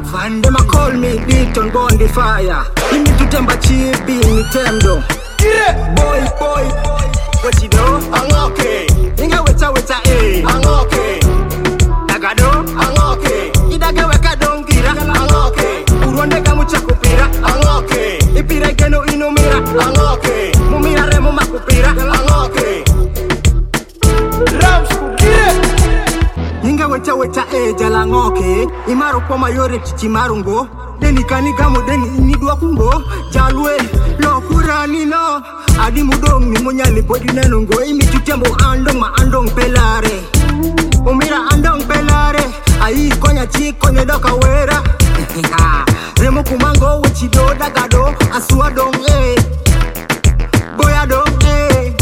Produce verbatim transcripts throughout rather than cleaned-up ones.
And them a call me Beaton Bondi Fire. You need to temper cheap in Nintendo. Yeah. Boy, boy, what you do? I'm okay. Inga weta weta eh. I'm okay. Dagado? I'm okay. Idaga weka dongira. I'm okay. Urwande kamucha kupira. I'm okay. Ipira geno inumira. I'm okay. Mumira remo makupira. I'm okay. Rams kukire. Inga weta weta eh jalangoke. Imaru kwa mayore chichimarungo. Deni kanigamu deni inidwa kumbo. Jalwe lo kurani no. Adi mudong ni monyali podi nenungo. Imi tutembo andong ma andong pelare. Umira andong pelare. Ai konya chi konya doka wera. Remo kumango wichido dagado. Asua dong eh. Boya dong eh.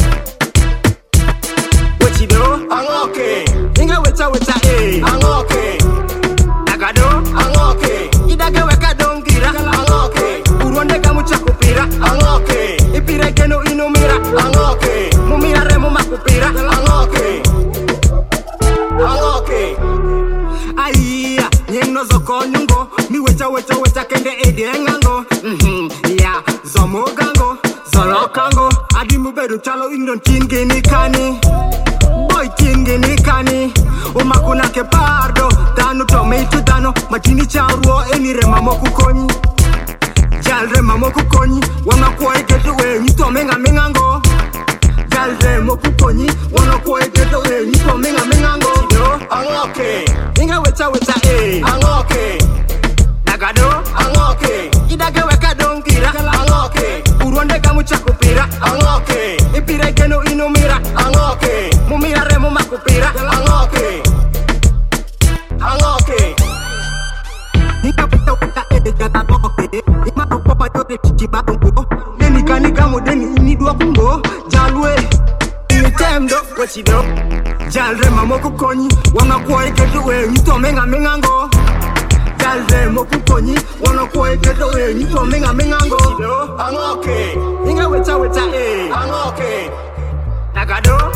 Wichido I'm okay. Inga weta weta eh. I'm okay. Dagado I'm okay. Idaga weka dongira. I'm okay. Urwande kamucha kupira. I'm okay. Ipira geno inumira. I'm okay. Mumira remo makupira. I'm okay. I'm okay. Aiya, nyeno zoko nyungo. Mi weta weta weta kende edi engango. Mhm, ya, zomo gango. Zolo kango. Adi mubedu chalo indon tingini kani. Boy tingini kani. Umakuna ke pardo. Dano tomato dano. Matini charuo eni rema moku konyi. Jalre mamoku konyi. Wana kwa egeto we. Nito menga mengango. Jalre moku konyi. Wana kwa egeto we. Nito menga mengango. I'm okay. Inga weta weta eh. I'm okay. Dagado I'm okay. Idaga weka dongira. I'm okay. Urwande kamucha kupira. I'm okay. Ipira geno inumira. I'm okay. Mumira remo makupira. I'm okay. I'm okay. Inga weta weta eh jalangoke. Ima popa yore chichimarungo. Deni kanigamu deni inidwa kumbo. Jalwe Nintendo what you do? Jalre mamoku konyi. Wana kwa egeto we. Nito menga mengango. Jalre moku konyi. Wana kwa egeto we. Nito menga mengango. I'm okay. Inga weta weta eh. I'm okay. Dagado